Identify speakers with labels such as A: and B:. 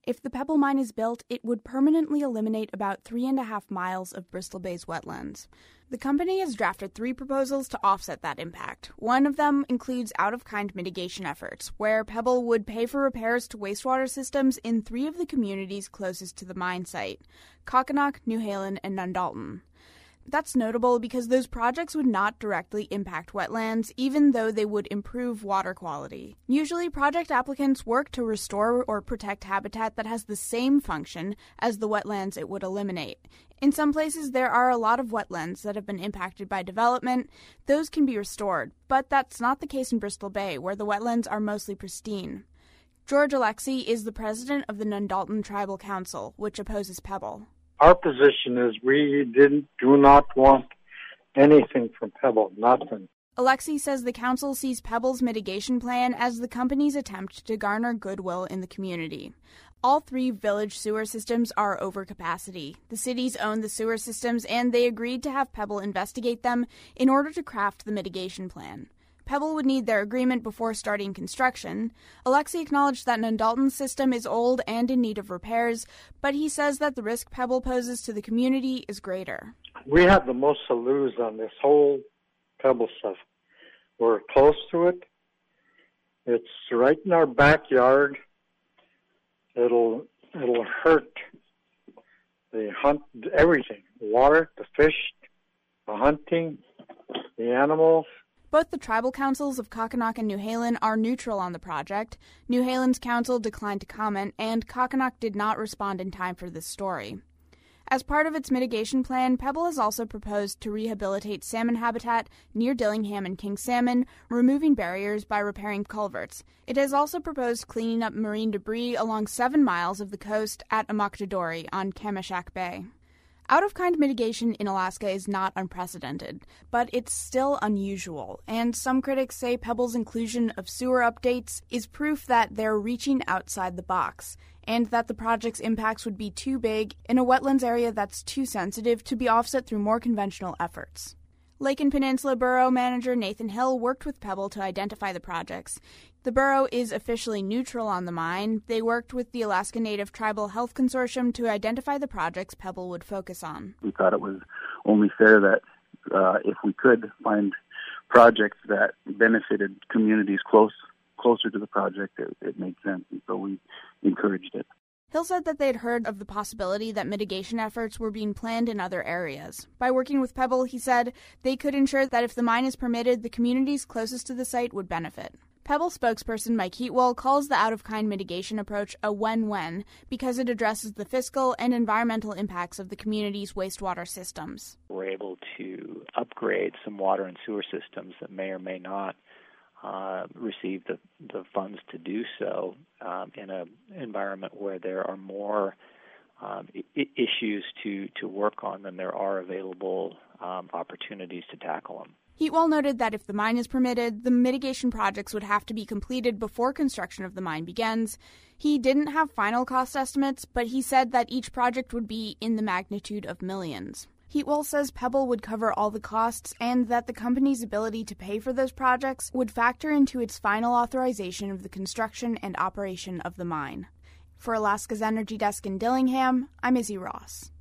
A: If the Pebble mine is built, it would permanently eliminate about 3.5 miles of Bristol Bay's wetlands. The company has drafted 3 proposals to offset that impact. One of them includes out-of-kind mitigation efforts, where Pebble would pay for repairs to wastewater systems in 3 of the communities closest to the mine site: Cockanock, New Halen, and Nundalton. That's notable because those projects would not directly impact wetlands, even though they would improve water quality. Usually, project applicants work to restore or protect habitat that has the same function as the wetlands it would eliminate. In some places, there are a lot of wetlands that have been impacted by development. Those can be restored, but that's not the case in Bristol Bay, where the wetlands are mostly pristine. George Alexie is the president of the Nundalton Tribal Council, which opposes Pebble.
B: Our position is we do not want anything from Pebble, nothing.
A: Alexie says the council sees Pebble's mitigation plan as the company's attempt to garner goodwill in the community. All 3 village sewer systems are over capacity. The cities own the sewer systems, and they agreed to have Pebble investigate them in order to craft the mitigation plan. Pebble would need their agreement before starting construction. Alexie acknowledged that Nundalton's system is old and in need of repairs, but he says that the risk Pebble poses to the community is greater.
B: We have the most to lose on this whole Pebble stuff. We're close to it. It's right in our backyard. It'll hurt the hunt, everything, the water, the fish, the hunting, the animals.
A: Both the tribal councils of Cockanock and New Halen are neutral on the project. New Halen's council declined to comment, and Cockanock did not respond in time for this story. As part of its mitigation plan, Pebble has also proposed to rehabilitate salmon habitat near Dillingham and King Salmon, removing barriers by repairing culverts. It has also proposed cleaning up marine debris along 7 miles of the coast at Amokdadori on Kamishak Bay. Out-of-kind mitigation in Alaska is not unprecedented, but it's still unusual, and some critics say Pebble's inclusion of sewer updates is proof that they're reaching outside the box, and that the project's impacts would be too big in a wetlands area that's too sensitive to be offset through more conventional efforts. Lake and Peninsula Borough manager Nathan Hill worked with Pebble to identify the projects. The borough is officially neutral on the mine. They worked with the Alaska Native Tribal Health Consortium to identify the projects Pebble would focus on.
C: We thought it was only fair that if we could find projects that benefited communities closer to the project, it made sense, and so we encouraged it.
A: Hill said that they had heard of the possibility that mitigation efforts were being planned in other areas. By working with Pebble, he said, they could ensure that if the mine is permitted, the communities closest to the site would benefit. Pebble spokesperson Mike Heatwell calls the out-of-kind mitigation approach a win-win because it addresses the fiscal and environmental impacts of the community's wastewater systems.
D: We're able to upgrade some water and sewer systems that may or may not receive the funds to do so in an environment where there are more issues to work on than there are available opportunities to tackle them.
A: Heatwell noted that if the mine is permitted, the mitigation projects would have to be completed before construction of the mine begins. He didn't have final cost estimates, but he said that each project would be in the magnitude of millions. Heatwell says Pebble would cover all the costs and that the company's ability to pay for those projects would factor into its final authorization of the construction and operation of the mine. For Alaska's Energy Desk in Dillingham, I'm Izzy Ross.